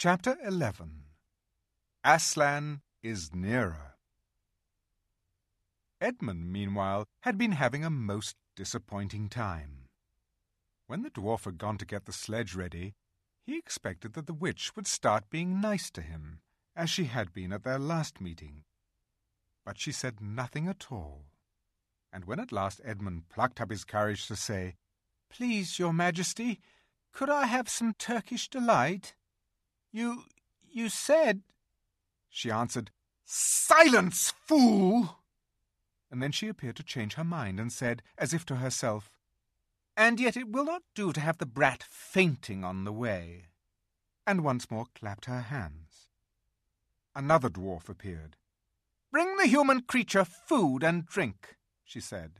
Chapter 11. Aslan is nearer. Edmund, meanwhile, had been having a most disappointing time. When the dwarf had gone to get the sledge ready, he expected that the witch would start being nice to him, as she had been at their last meeting. But she said nothing at all. And when at last Edmund plucked up his courage to say, "Please, your Majesty, could I have some Turkish delight? You said—" She answered, "Silence, fool!" And then she appeared to change her mind and said, as if to herself, "And yet it will not do to have the brat fainting on the way," and once more clapped her hands. Another dwarf appeared. "Bring the human creature food and drink," she said.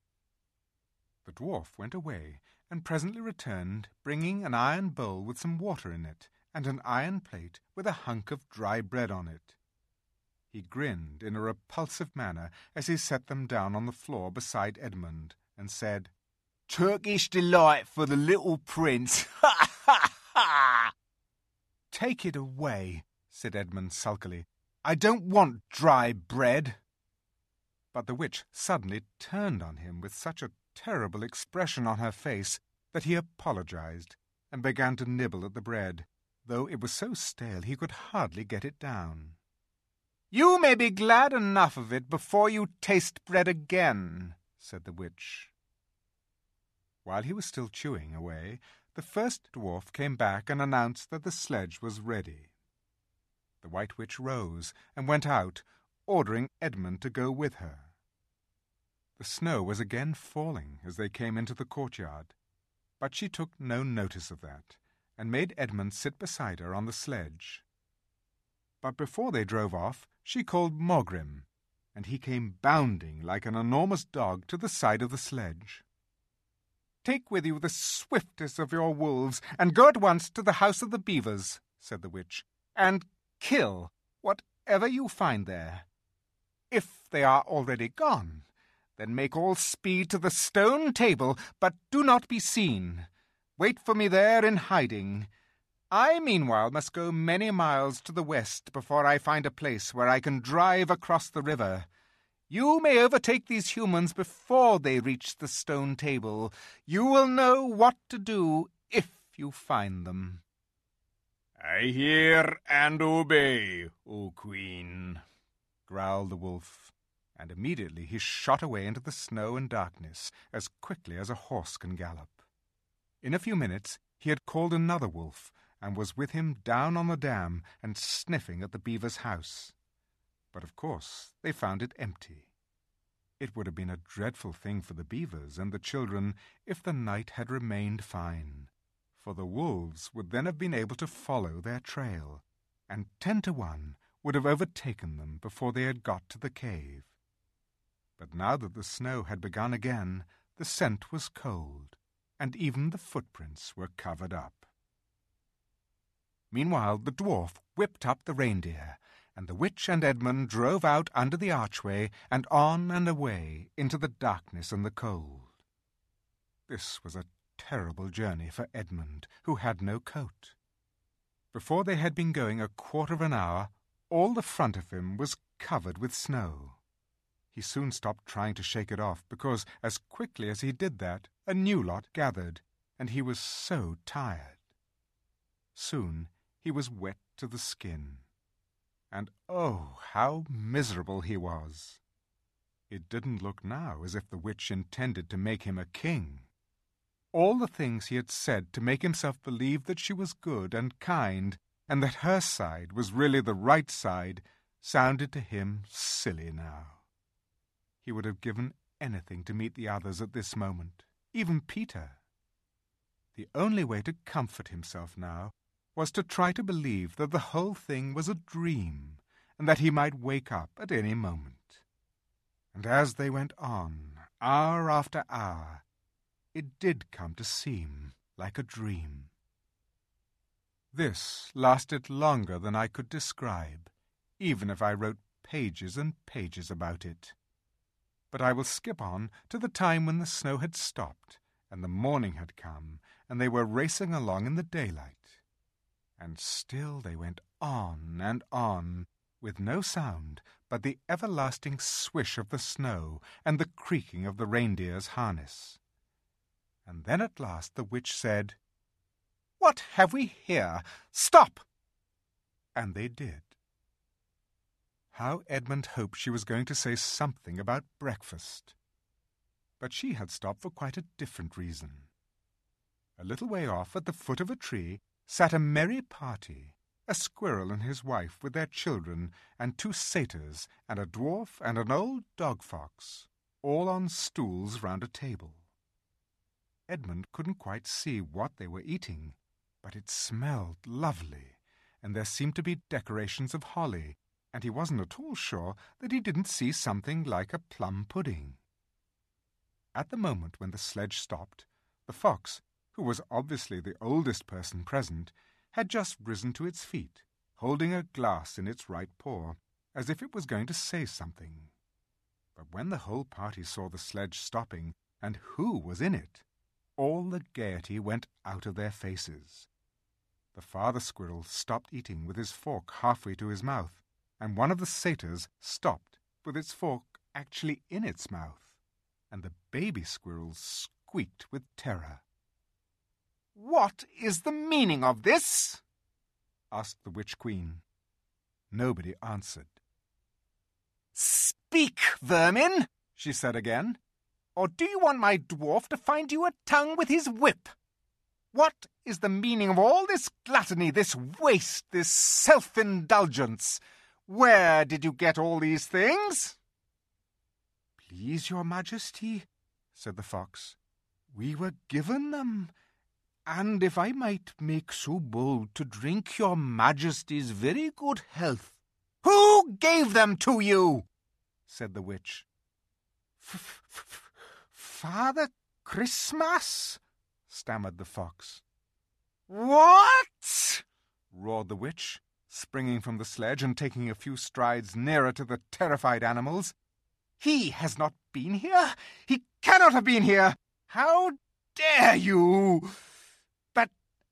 The dwarf went away and presently returned, bringing an iron bowl with some water in it, and an iron plate with a hunk of dry bread on it. He grinned in a repulsive manner as he set them down on the floor beside Edmund, and said, "Turkish delight for the little prince! Ha, ha, ha!" "Take it away," said Edmund sulkily. "I don't want dry bread." But the witch suddenly turned on him with such a terrible expression on her face that he apologized and began to nibble at the bread, though it was so stale he could hardly get it down. "You may be glad enough of it before you taste bread again," said the witch. While he was still chewing away, the first dwarf came back and announced that the sledge was ready. The White Witch rose and went out, ordering Edmund to go with her. The snow was again falling as they came into the courtyard, but she took no notice of that, and made Edmund sit beside her on the sledge. But before they drove off, she called Morgrim, and he came bounding like an enormous dog to the side of the sledge. "Take with you the swiftest of your wolves, and go at once to the house of the beavers," said the witch, "and kill whatever you find there. If they are already gone, then make all speed to the stone table, but do not be seen. Wait for me there in hiding. I, meanwhile, must go many miles to the west before I find a place where I can drive across the river. You may overtake these humans before they reach the stone table. You will know what to do if you find them." "I hear and obey, O Queen," growled the wolf, and immediately he shot away into the snow and darkness as quickly as a horse can gallop. In a few minutes he had called another wolf, and was with him down on the dam and sniffing at the beaver's house. But of course they found it empty. It would have been a dreadful thing for the beavers and the children if the night had remained fine, for the wolves would then have been able to follow their trail, and 10 to 1 would have overtaken them before they had got to the cave. But now that the snow had begun again, the scent was cold, and even the footprints were covered up. Meanwhile the dwarf whipped up the reindeer, and the witch and Edmund drove out under the archway and on and away into the darkness and the cold. This was a terrible journey for Edmund, who had no coat. Before they had been going a quarter of an hour, all the front of him was covered with snow. He soon stopped trying to shake it off, because as quickly as he did that, a new lot gathered, and he was so tired. Soon he was wet to the skin, and oh, how miserable he was! It didn't look now as if the witch intended to make him a king. All the things he had said to make himself believe that she was good and kind, and that her side was really the right side, sounded to him silly now. He would have given anything to meet the others at this moment, even Peter. The only way to comfort himself now was to try to believe that the whole thing was a dream, and that he might wake up at any moment. And as they went on, hour after hour, it did come to seem like a dream. This lasted longer than I could describe, even if I wrote pages and pages about it. But I will skip on to the time when the snow had stopped, and the morning had come, and they were racing along in the daylight. And still they went on and on, with no sound but the everlasting swish of the snow and the creaking of the reindeer's harness. And then at last the witch said, "What have we here? Stop!" And they did. How Edmund hoped she was going to say something about breakfast. But she had stopped for quite a different reason. A little way off, at the foot of a tree, sat a merry party, a squirrel and his wife with their children, and 2 satyrs, and a dwarf and an old dog-fox, all on stools round a table. Edmund couldn't quite see what they were eating, but it smelled lovely, and there seemed to be decorations of holly, and he wasn't at all sure that he didn't see something like a plum pudding. At the moment when the sledge stopped, the fox, who was obviously the oldest person present, had just risen to its feet, holding a glass in its right paw, as if it was going to say something. But when the whole party saw the sledge stopping, and who was in it, all the gaiety went out of their faces. The father squirrel stopped eating with his fork halfway to his mouth, and one of the satyrs stopped with its fork actually in its mouth, and the baby squirrels squeaked with terror. "What is the meaning of this?" asked the witch queen. Nobody answered. "Speak, vermin," she said again, "or do you want my dwarf to find you a tongue with his whip? What is the meaning of all this gluttony, this waste, this self-indulgence? Where did you get all these things?" "Please, your majesty," said the fox, "we were given them, and if I might make so bold to drink your majesty's very good health—" "Who gave them to you?" said the witch. "Father Christmas," stammered the fox. "What?" roared the witch, springing from the sledge and taking a few strides nearer to the terrified animals. "He has not been here! He cannot have been here! How dare you! But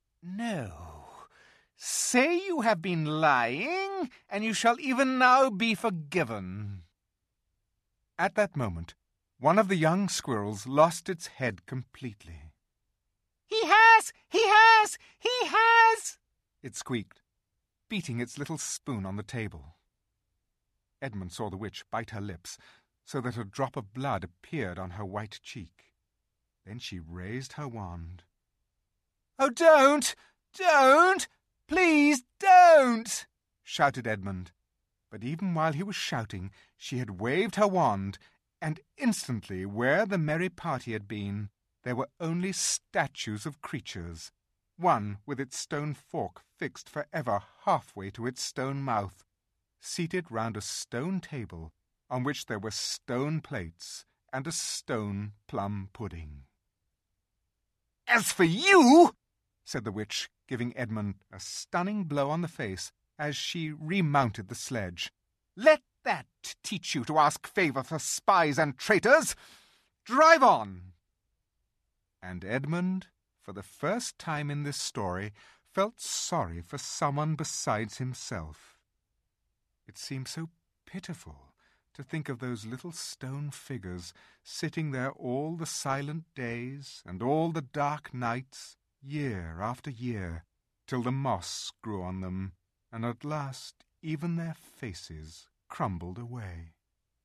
no. Say you have been lying, and you shall even now be forgiven." At that moment, one of the young squirrels lost its head completely. "He has! He has! He has!" it squeaked, beating its little spoon on the table. Edmund saw the witch bite her lips, so that a drop of blood appeared on her white cheek. Then she raised her wand. "Oh, don't! Don't! Please don't!" shouted Edmund. But even while he was shouting, she had waved her wand, and instantly, where the merry party had been, there were only statues of creatures, one with its stone fork fixed for ever halfway to its stone mouth, seated round a stone table on which there were stone plates and a stone plum pudding. "As for you," said the witch, giving Edmund a stunning blow on the face as she remounted the sledge, "let that teach you to ask favour for spies and traitors. Drive on." And Edmund, for the first time in this story, felt sorry for someone besides himself. It seemed so pitiful to think of those little stone figures sitting there all the silent days and all the dark nights, year after year, till the moss grew on them, and at last even their faces crumbled away.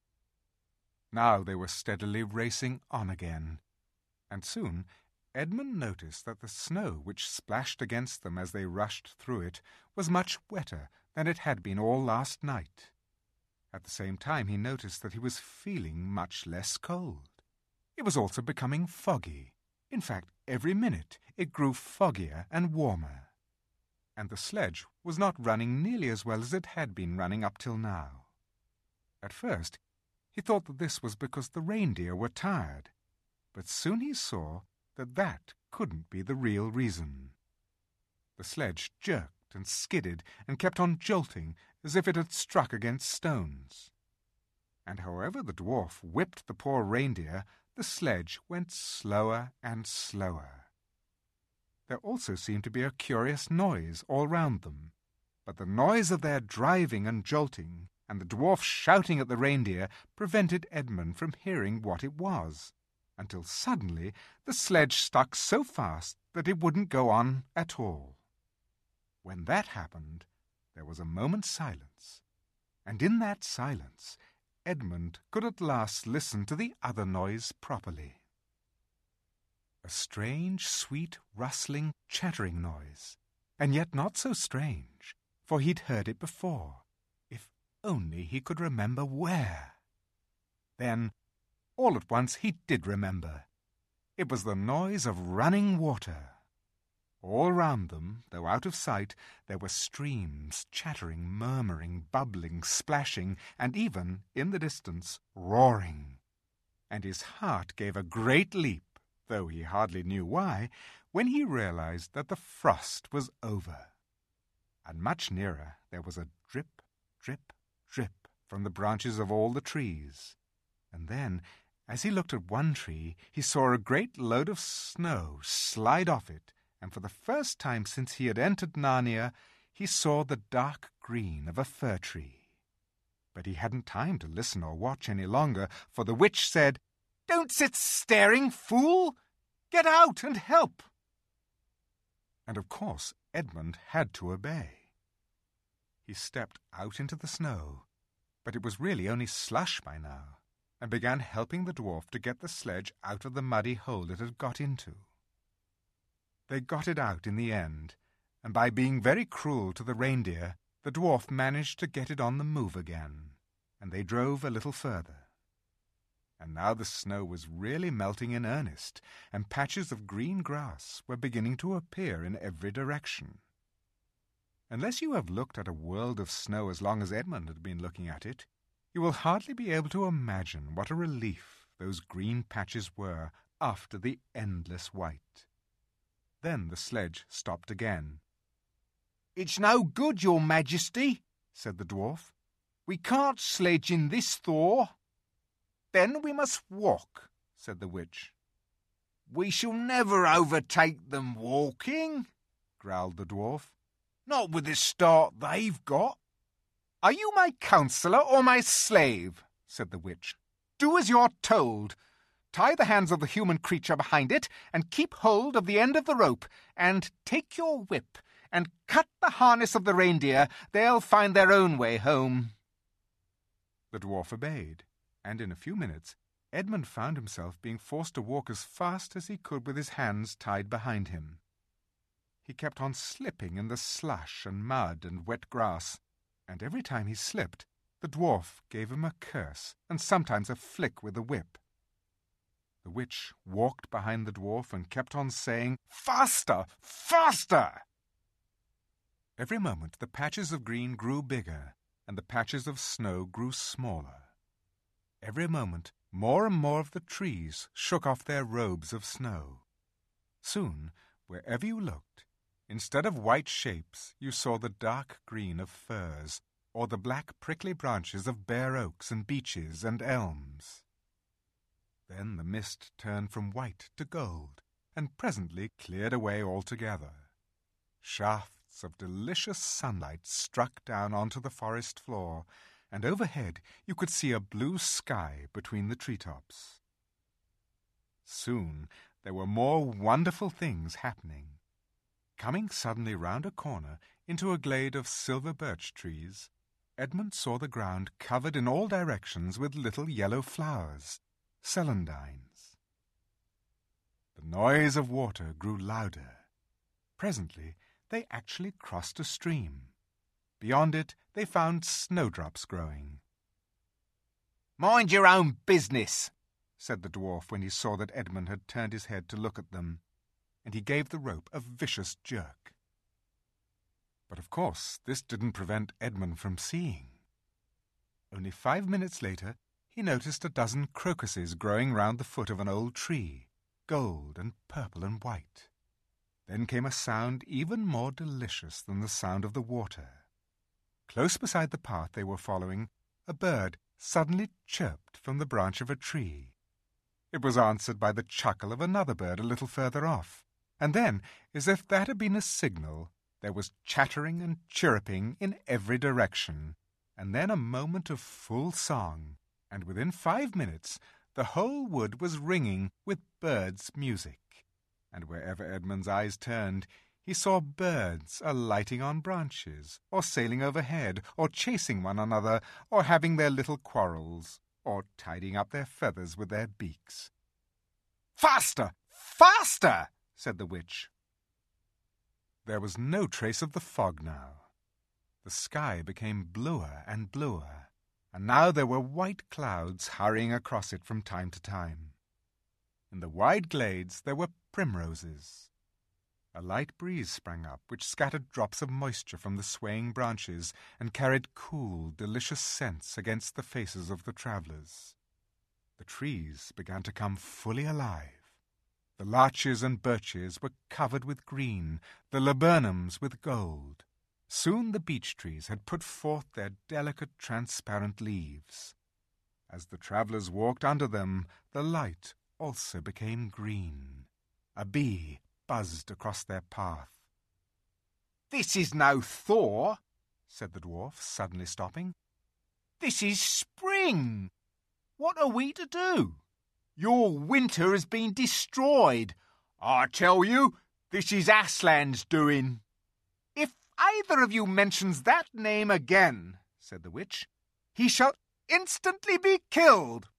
Now they were steadily racing on again, and soon Edmund noticed that the snow which splashed against them as they rushed through it was much wetter than it had been all last night. At the same time he noticed that he was feeling much less cold. It was also becoming foggy. In fact, every minute it grew foggier and warmer. And the sledge was not running nearly as well as it had been running up till now. At first, he thought that this was because the reindeer were tired, but soon he saw that that couldn't be the real reason. The sledge jerked and skidded and kept on jolting as if it had struck against stones. And however the dwarf whipped the poor reindeer, the sledge went slower and slower. There also seemed to be a curious noise all round them, but the noise of their driving and jolting, and the dwarf shouting at the reindeer, prevented Edmund from hearing what it was, until suddenly the sledge stuck so fast that it wouldn't go on at all. When that happened, there was a moment's silence, and in that silence Edmund could at last listen to the other noise properly. A strange, sweet, rustling, chattering noise, and yet not so strange, for he'd heard it before, if only he could remember where. Then, all at once, he did remember. It was the noise of running water. All round them, though out of sight, there were streams, chattering, murmuring, bubbling, splashing, and even, in the distance, roaring. And his heart gave a great leap, though he hardly knew why, when he realized that the frost was over. And much nearer there was a drip, drip, drip from the branches of all the trees. And then, as he looked at one tree, he saw a great load of snow slide off it, and for the first time since he had entered Narnia, he saw the dark green of a fir tree. But he hadn't time to listen or watch any longer, for the witch said, "Don't sit staring, fool! Get out and help!" And of course Edmund had to obey. He stepped out into the snow, but it was really only slush by now, and began helping the dwarf to get the sledge out of the muddy hole it had got into. They got it out in the end, and by being very cruel to the reindeer, the dwarf managed to get it on the move again, and they drove a little further. And now the snow was really melting in earnest, and patches of green grass were beginning to appear in every direction. Unless you have looked at a world of snow as long as Edmund had been looking at it, you will hardly be able to imagine what a relief those green patches were after the endless white. Then the sledge stopped again. "It's no good, your majesty," said the dwarf. "We can't sledge in this thaw." "Then we must walk," said the witch. "We shall never overtake them walking," growled the dwarf. "Not with the start they've got." "Are you my counsellor or my slave?" said the witch. "Do as you're told. Tie the hands of the human creature behind it, and keep hold of the end of the rope, and take your whip, and cut the harness of the reindeer. They'll find their own way home." The dwarf obeyed, and in a few minutes Edmund found himself being forced to walk as fast as he could with his hands tied behind him. He kept on slipping in the slush and mud and wet grass, and every time he slipped, the dwarf gave him a curse and sometimes a flick with the whip. The witch walked behind the dwarf and kept on saying, "Faster! Faster!" Every moment the patches of green grew bigger, and the patches of snow grew smaller. Every moment more and more of the trees shook off their robes of snow. Soon, wherever you looked, instead of white shapes, you saw the dark green of firs, or the black prickly branches of bare oaks and beeches and elms. Then the mist turned from white to gold, and presently cleared away altogether. Shafts of delicious sunlight struck down onto the forest floor, and overhead you could see a blue sky between the treetops. Soon there were more wonderful things happening. Coming suddenly round a corner into a glade of silver birch trees, Edmund saw the ground covered in all directions with little yellow flowers, celandines. The noise of water grew louder. Presently they actually crossed a stream. Beyond it they found snowdrops growing. "Mind your own business," said the dwarf when he saw that Edmund had turned his head to look at them, and he gave the rope a vicious jerk. But of course this didn't prevent Edmund from seeing. Only 5 minutes later he noticed a dozen crocuses growing round the foot of an old tree, gold and purple and white. Then came a sound even more delicious than the sound of the water. Close beside the path they were following, a bird suddenly chirped from the branch of a tree. It was answered by the chuckle of another bird a little further off, And then, as if that had been a signal, there was chattering and chirruping in every direction, and then a moment of full song, and within 5 minutes the whole wood was ringing with birds' music. And wherever Edmund's eyes turned, he saw birds alighting on branches, or sailing overhead, or chasing one another, or having their little quarrels, or tidying up their feathers with their beaks. "Faster! Faster!" said the witch. There was no trace of the fog now. The sky became bluer and bluer, and now there were white clouds hurrying across it from time to time. In the wide glades there were primroses. A light breeze sprang up, which scattered drops of moisture from the swaying branches and carried cool, delicious scents against the faces of the travellers. The trees began to come fully alive. The larches and birches were covered with green, the laburnums with gold. Soon the beech trees had put forth their delicate, transparent leaves. As the travellers walked under them, the light also became green. A bee buzzed across their path. "This is no thaw," said the dwarf, suddenly stopping. "This is spring. What are we to do? Your winter has been destroyed. I tell you, this is Aslan's doing." "If either of you mentions that name again," said the witch, "he shall instantly be killed."